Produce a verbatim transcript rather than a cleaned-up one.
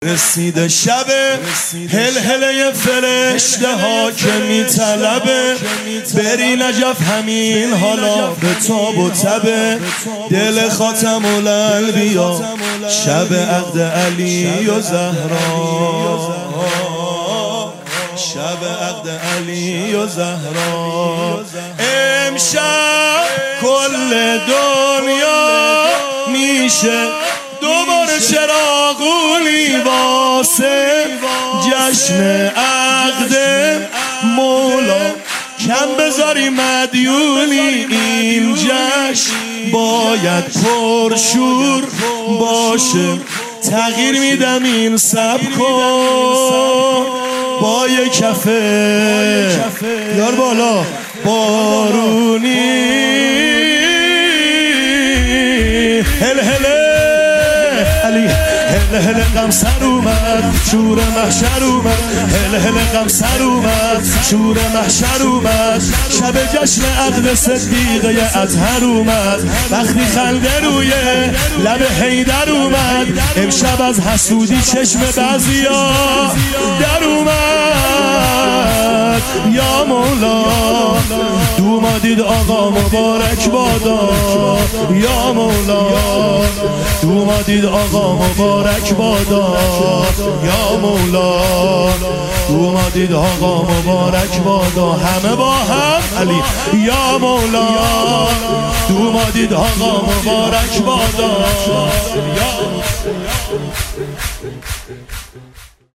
رسیده شب هل هله فرشته ها که میطلبه بری نجف همین حالا به تاب و تبه دل خاتم الانبیا شب عقد علی و زهرا شب عقد علی و زهرا امشب کل دنیا میشه دوباره چراغونی واسه جشن عقد مولا کم بذاری مدیونی این جشن باید پرشور باشه تغییر میدم این سبکو با یه کفه یار بالا بارونی هل هله علی هل هل غم سر اومد شور محشر اومد هل هل غم سر اومد شور محشر اومد شب جشن عقد صدیقه اطهر اومد وقتی خنده روی لب حیدر اومد امشب از حسودی چشم بعضیا در اومد یا مولا دومادید آقا مبارک بادا یا مولا دومادید آقا مبارک بادا یا مولا دومادید آقا مبارک بادا همه با هم علی یا مولا دومادید آقا مبارک بادا یا